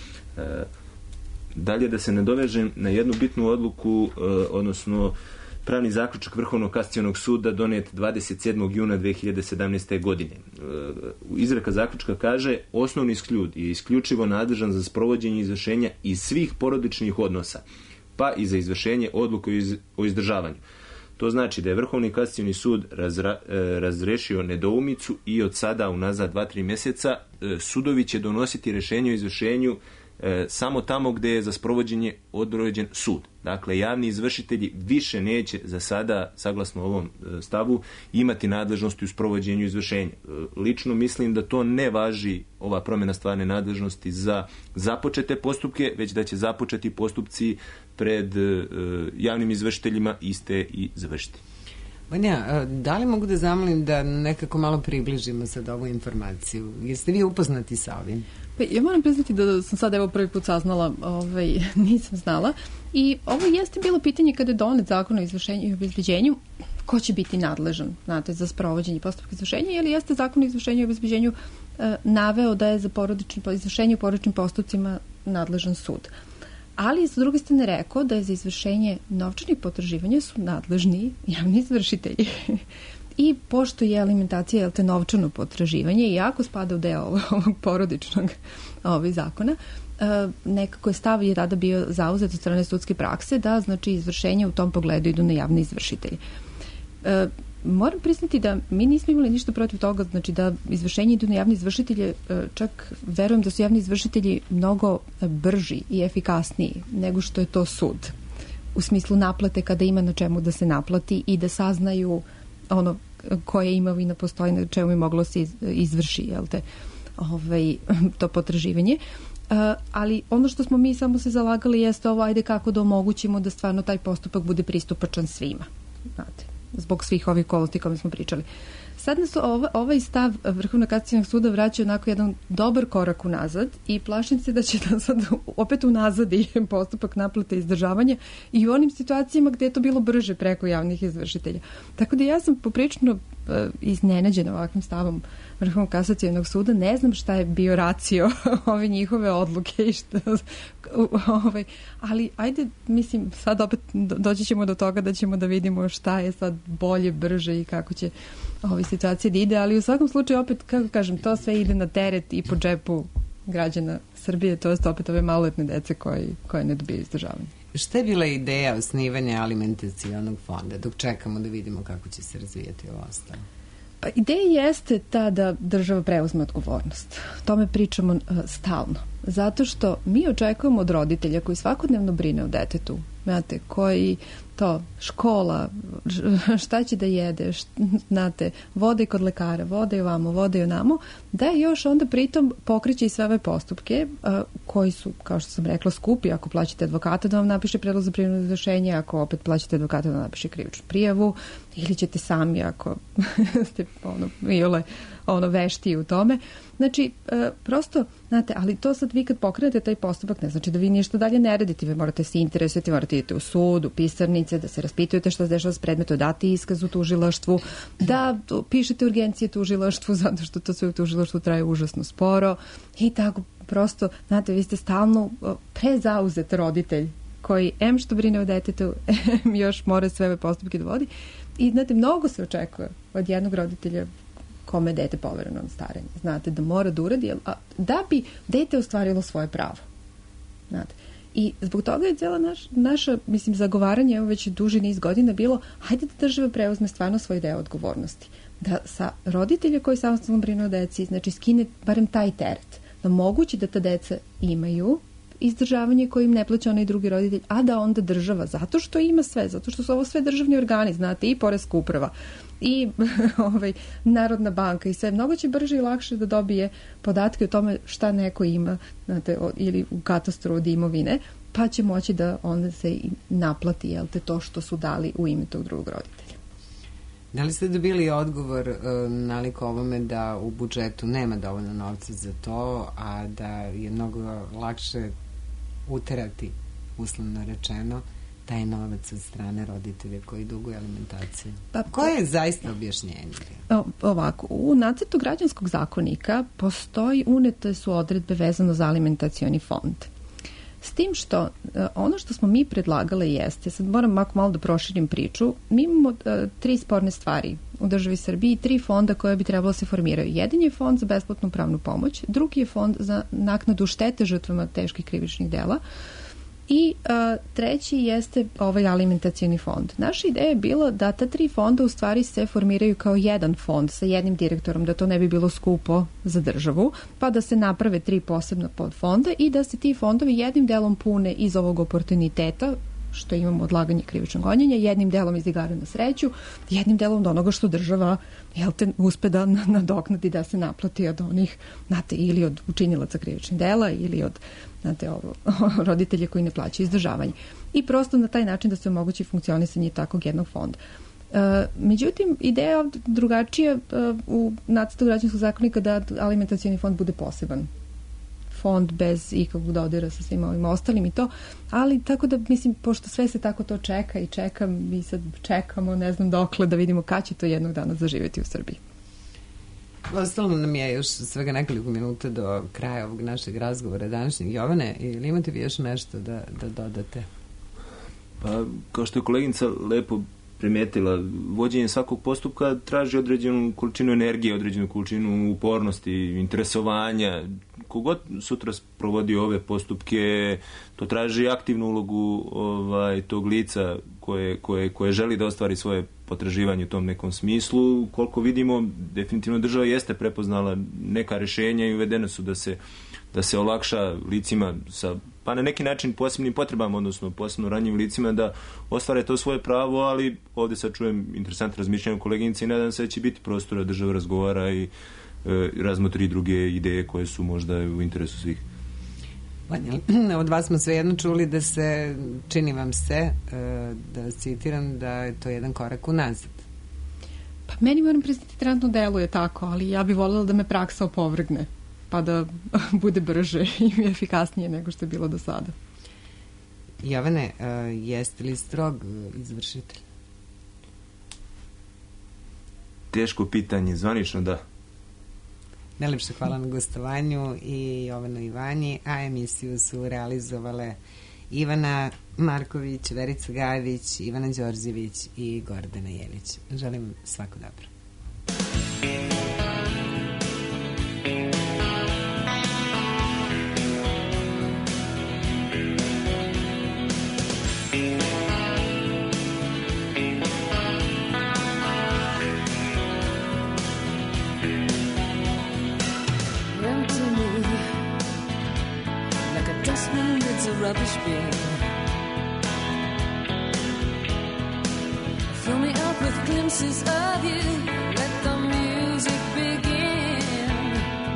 Dalje da se nadovežem na jednu bitnu odluku, odnosno pravni zaključak Vrhovnog kasacionog suda donet 27. juna 2017. godine. Izreka zaključka kaže: osnovni sud je isključivo nadležan za sprovođenje izvršenja iz svih porodičnih odnosa, pa i za izvršenje odluke o izdržavanju. To znači da je Vrhovni kasacioni sud razrešio nedoumicu i od sada unazad 2-3 mjeseca sudovi će donositi rješenje o izvršenju samo tamo gde je za sprovođenje određen sud. Dakle, javni izvršitelji više neće za sada, saglasno ovom stavu, imati nadležnosti u sprovođenju izvršenja. Lično mislim da to ne važi, ova promjena stvarne nadležnosti, za započete postupke, već da će započeti postupci pred javnim izvršiteljima iste i završiti. Vanja, da li mogu da zamolim da nekako malo približimo sad ovu informaciju? Jeste vi upoznati sa ovim? Pa, ja moram priznati da sam sad evo prvi put saznala, nisam znala. I ovo jeste bilo pitanje kada je donet Zakon o izvršenju i obezbeđenju, ko će biti nadležan, znate, za sprovođenje postupka izvršenja, ili jeste Zakon o izvršenju i obezbeđenju naveo da je za izvršenje u porodičnim postupcima nadležan sud. Ali, s druge strane, rekao da je za izvršenje novčanih potraživanja su nadležni javni izvršitelji. I pošto je alimentacija novčano potraživanje, iako spada u deo ovog porodičnog zakona, nekako je stav i tada bio zauzet od strane sudske prakse da, znači, izvršenje u tom pogledu idu na javne izvršitelje. Moram priznati da mi nismo imali ništa protiv toga, znači da izvršenje idu na javne izvršitelje, čak verujem da su javni izvršitelji mnogo brži i efikasniji nego što je to sud. U smislu naplate, kada ima na čemu da se naplati i da saznaju ono koje imovina postoji, na čemu je moglo se izvrši, jel te, to potraživanje. Ali ono što smo mi samo se zalagali jeste ovo, ajde kako da omogućimo da stvarno taj postupak bude pristupačan svima, znate, zbog svih ovih okolnosti koje smo pričali. Sad nas ovaj stav Vrhovnog kasacionog suda vraća onako jedan dobar korak unazad i plašim se da će da sad opet unazadi postupak naplate izdržavanja i u onim situacijama gde je to bilo brže preko javnih izvršitelja. Tako da ja sam poprilično iznenađena ovakvim stavom Vrhovnog kasacionog suda. Ne znam šta je bio racio ove njihove odluke i šta, ali ajde, mislim, sad opet doći ćemo do toga da ćemo da vidimo šta je sad bolje, brže i kako će ove situacije da ide, ali u svakom slučaju opet, kako kažem, to sve ide na teret i po džepu građana Srbije, to je opet ove maloletne dece koje ne dobiju izdržavanje. Šta je bila ideja osnivanja alimentacionog fonda, dok čekamo da vidimo kako će se razvijati ovo ostalo? Pa ideja jeste ta da država preuzme odgovornost. Tome pričamo stalno. Zato što mi očekujemo od roditelja koji svakodnevno brine o detetu, znate, koji to, škola, šta će da jede, znate, vode kod lekara, vode ovamo, vode onamo, da još onda pritom pokreće i sve ove postupke koji su, kao što sam rekla, skupi. Ako plaćate advokata da vam napiše predlog za prinudno izvršenje, ako opet plaćate advokata da vam napiše krivičnu prijavu, ili ćete sami ako ste vešti u tome. Znači, prosto, znate, ali to sad vi kad pokrenete taj postupak, ne znači da vi ništa dalje ne radite, vi morate se interesujete, morate idete u sud, u pisarnice, urgencije, da se raspitujete šta se dešava s predmetom, dati iskaz u tužilaštvu, da pišete urgencije tužilaštvu, zato što to sve u tužilaštvu traje užasno sporo i tako prosto, znate, vi ste stalno prezauzet roditelj koji što brine o detetu, još mora sve ove postupke da vodi. I, znate, mnogo se očekuje od jednog roditelja kome je dete povereno na starenje. Znate, da mora da uradi, da bi dete ostvarilo svoje pravo. Znate. I zbog toga je cijela naša, mislim, zagovaranje, evo već duži niz godina bilo, hajde da država preuzme stvarno svoj deo odgovornosti. Da sa roditelja koji samostalno brinu o deci, znači skine barem taj teret, da mogući da ta deca imaju izdržavanje koje im ne plaća onaj drugi roditelj, a da onda država, zato što ima sve, zato što su ovo sve državni organi, znate, i poreska uprava, i Narodna banka i sve, mnogo će brže i lakše da dobije podatke o tome šta neko ima, znate, ili u katastru od imovine, pa će moći da onda se naplati, jel te, to što su dali u ime tog drugog roditelja. Da li ste dobili odgovor nalik ovome da u budžetu nema dovoljno novca za to, a da je mnogo lakše uterati, uslovno rečeno, taj novac od strane roditelja koji duguju alimentaciju? Pa, koje je zaista objašnjenje? Ovako, u nacrtu građanskog zakonika unete su odredbe vezano za alimentacioni fond. S tim što ono što smo mi predlagali jeste, sad moram malo da proširim priču, mi imamo 3 sporne stvari u državi Srbiji, 3 fonda koje bi trebalo se formiraju. Jedan je fond za besplatnu pravnu pomoć, drugi je fond za naknadu štete žrtvama teških krivičnih dela i treći jeste ovaj alimentacioni fond. Naša ideja je bila da ta 3 fonda u stvari se formiraju kao jedan fond sa jednim direktorom, da to ne bi bilo skupo za državu, pa da se naprave 3 posebna podfonda i da se ti fondovi jednim delom pune iz ovog oportuniteta, što imamo odlaganje krivičnog gonjenja, jednim delom iz igara na sreću, jednim delom do onoga što država uspe da nadoknadi da se naplati od onih, znate, ili od učinilaca krivičnih dela ili od, znate, roditelja koji ne plaćaju izdržavanje. I prosto na taj način da se omogući funkcionisanje takvog jednog fonda. Međutim, ideja je drugačija u nacrtu građanskog zakonika da alimentacioni fond bude poseban fond bez ikakvog dodira sa svim ovim ostalim i to, ali tako da, mislim, pošto sve se tako to čeka i mi sad čekamo, ne znam dokle, da vidimo kad će to jednog dana zaživjeti u Srbiji. Ostalo nam je još svega nekoliko minuta do kraja ovog našeg razgovora današnjeg. Jovane, ili imate vi još nešto da dodate? Pa, kao što je koleginica lepo primetila, vođenje svakog postupka traži određenu količinu energije, određenu količinu upornosti, interesovanja. Kogod sutra provodi ove postupke, to traži aktivnu ulogu tog lica koje želi da ostvari svoje potraživanje u tom nekom smislu. Koliko vidimo, definitivno država jeste prepoznala neka rješenja i uvedene su da se olakša licima sa, pa na neki način, posebnim potrebama, odnosno posebno ranjivim licima da ostvare to svoje pravo, ali ovdje sad čujem interesantno razmišljanje koleginice i nadam se da će biti prostora da država razgovara i razmotri druge ideje koje su možda u interesu svih. Od vas smo svejedno čuli da se, čini vam se, da vas citiram, da je to jedan korak unazad. Pa meni, moram priznati, trenutno deluje tako, ali ja bih voljela da me praksa opovrgne, pa da bude brže i efikasnije nego što je bilo do sada. Jovane, jeste li strog izvršitelj? Teško pitanje, zvanično da. Najlepše hvala na gostovanju i Jovanu i Vanji, a emisiju su realizovale Ivana Marković, Verica Gajević, Ivana Đorđević i Gordana Jelić. Želim svako dobro. Rubbish bin. Fill me up with glimpses of you. Let the music begin.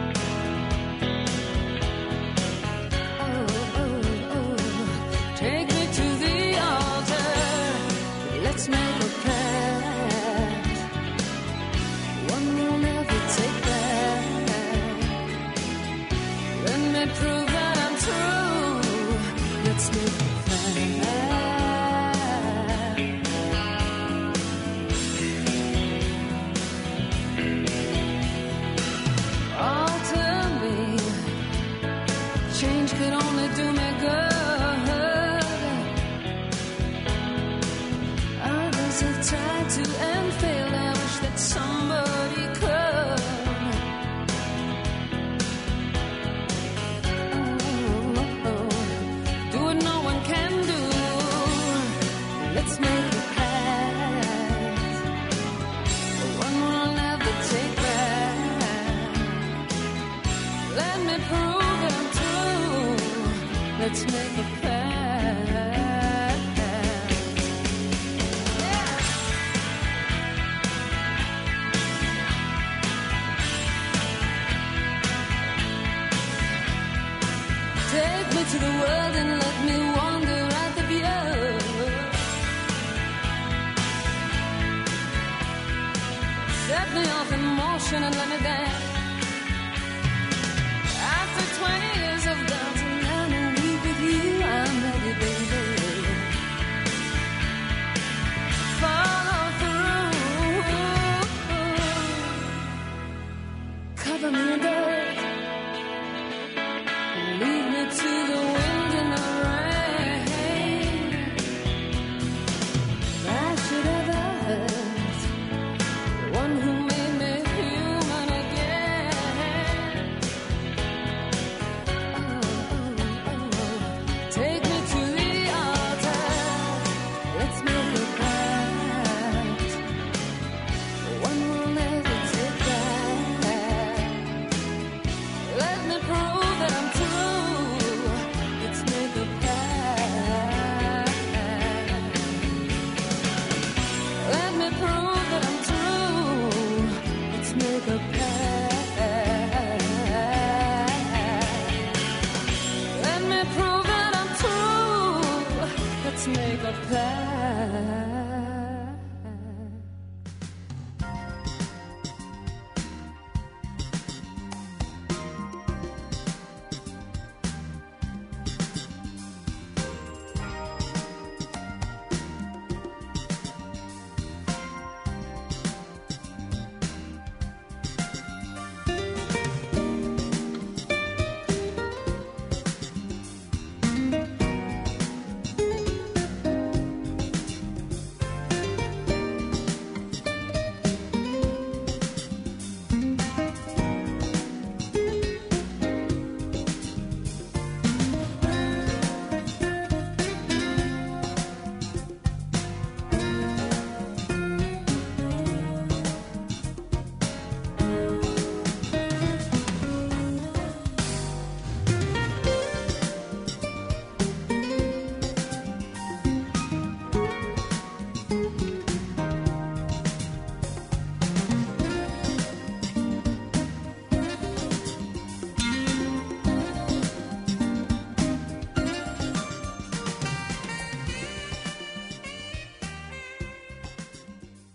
Oh, oh, oh. Take me to the altar. Let's make a pact. One will never take back. Let me prove that I'm true. Let's make it fast. do me good. Others have tried to and failed. I wish that somebody could. Do what no one can do. Let's make a pact, one we'll never take back. Let me prove that I'm true. Let's make a pact. Yeah. Take me to the world and let me wander at the view. Set me off in motion and let me dance. After 20 years of dancing and a week with you, I'm ready, baby. Follow through. Cover me in dirt. Lead me to the wind and the rain. If I should ever hurt one who made me human again. Take me to the altar. Let's make a pact, one we'll never take back. Let me prove that I'm true. Let's make a pact. Let me prove that I'm true. Let's make a pact.